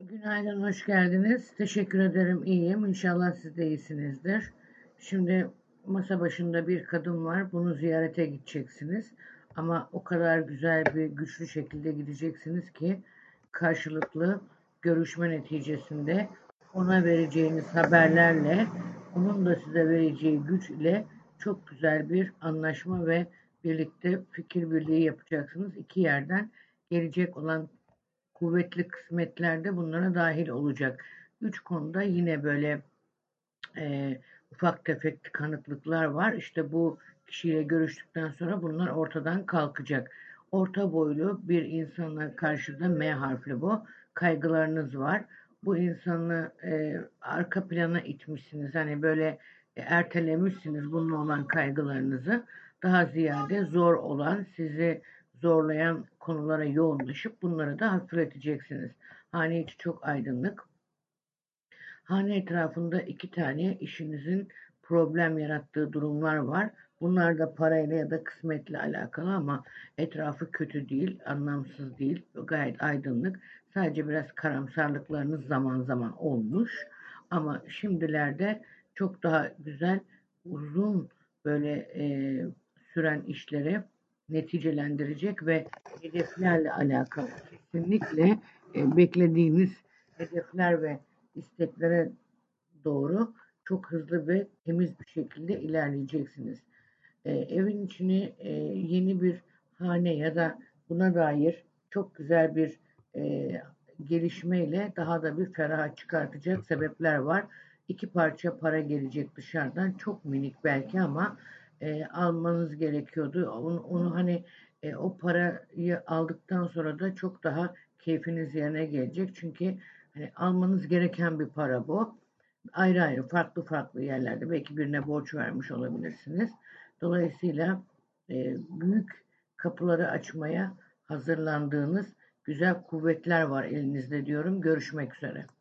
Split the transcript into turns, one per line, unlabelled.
Günaydın, hoş geldiniz. Teşekkür ederim, iyiyim. İnşallah siz de iyisinizdir. Şimdi masa başında bir kadın var. Bunu ziyarete gideceksiniz. Ama o kadar güzel bir güçlü şekilde gideceksiniz ki karşılıklı görüşme neticesinde ona vereceğiniz haberlerle, onun da size vereceği güç ile çok güzel bir anlaşma ve birlikte fikir birliği yapacaksınız. İki yerden gelecek olan kuvvetli kısmetler de bunlara dahil olacak. Üç konuda yine böyle ufak tefek tıkanıklıklar var. İşte bu kişiyle görüştükten sonra bunlar ortadan kalkacak. Orta boylu bir insana karşı da M harfli bu. Kaygılarınız var. Bu insanı arka plana itmişsiniz. Hani böyle ertelemişsiniz bununla olan kaygılarınızı. Daha ziyade zor olan, sizi zorlayan konulara yoğunlaşıp bunları da hafifleteceksiniz. Hane içi çok aydınlık. Hane etrafında iki tane işinizin problem yarattığı durumlar var. Bunlar da parayla ya da kısmetle alakalı ama etrafı kötü değil, anlamsız değil, gayet aydınlık. Sadece biraz karamsarlıklarınız zaman zaman olmuş. Ama şimdilerde çok daha güzel, uzun böyle süren işleri neticelendirecek ve hedeflerle alakalı kesinlikle beklediğiniz hedefler ve isteklere doğru çok hızlı ve temiz bir şekilde ilerleyeceksiniz. Evin içini yeni bir hane ya da buna dair çok güzel bir e, gelişmeyle daha da bir ferah çıkartacak sebepler var. İki parça para gelecek dışarıdan. Çok minik belki ama almanız gerekiyordu. Onu hani o parayı aldıktan sonra da çok daha keyfiniz yerine gelecek. Çünkü hani almanız gereken bir para bu. Ayrı ayrı farklı farklı yerlerde belki birine borç vermiş olabilirsiniz. Dolayısıyla büyük kapıları açmaya hazırlandığınız güzel kuvvetler var elinizde diyorum. Görüşmek üzere.